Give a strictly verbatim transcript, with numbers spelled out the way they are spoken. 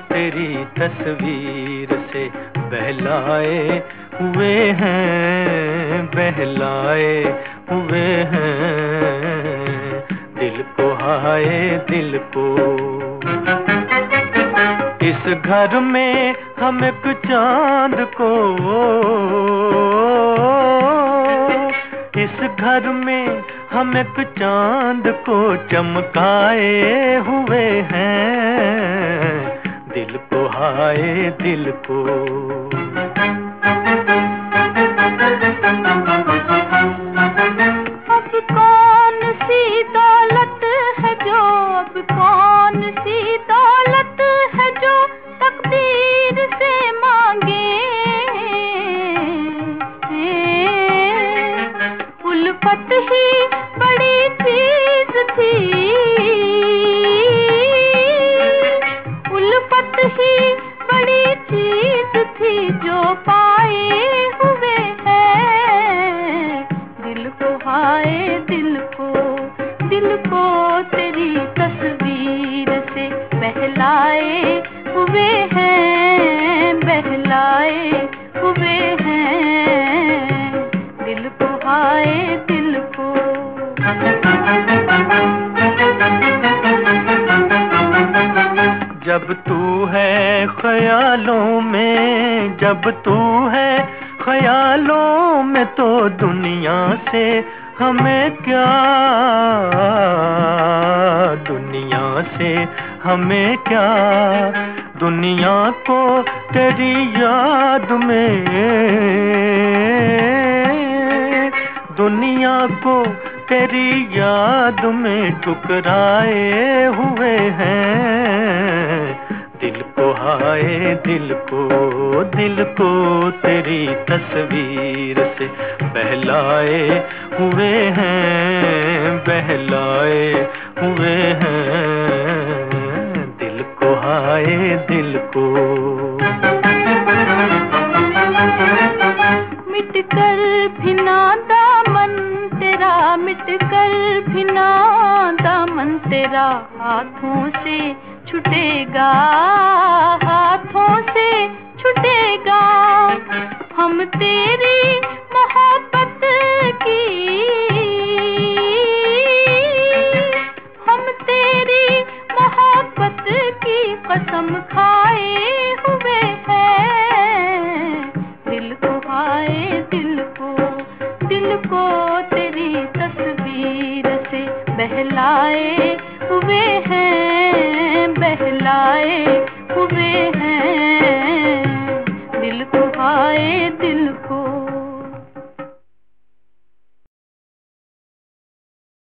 तेरी तस्वीर से बहलाए हुए हैं, बहलाए हुए हैं दिल को, हाय दिल को। इस घर में हम एक चांद को, इस घर में हम एक चांद को चमकाए हुए हैं दिल को, हाय दिल को। अब कौन सी दौलत है जो, अब कौन सी दौलत है जो तकदीर से मांगे। उल्फत ही बड़ी चीज थी, उल्फत ही बड़ी चीज थी जो पाए हुए हैं दिल को, हाय दिल को। दिल को तेरी तस्वीर से बहलाए हुए हैं, बहलाए हुए हैं दिल को, हाय दिल को। जब तू है ख्यालों में, जब तू है ख्यालों में तो दुनिया से हमें क्या, दुनिया से हमें क्या। दुनिया को तेरी याद में, दुनिया को तेरी याद में ठुकराए हुए हैं दिल को, हाय दिल को। दिल को तेरी तस्वीर से बहलाए हुए हैं, बहलाए हुए हैं दिल को, हाय दिल को। मिट कर भी ना दामन तेरा, मिट कर भी ना दामन तेरा हाथों से छूटेगा, हाथों से छूटेगा। हम तेरी मोहब्बत की, हम तेरी मोहब्बत की कसम खाए हुए हैं दिल को, हाय दिल को। दिल को तेरी तस्वीर से बहलाए हुए हैं, बहलाए हुए हैं दिल को, हाय दिल को।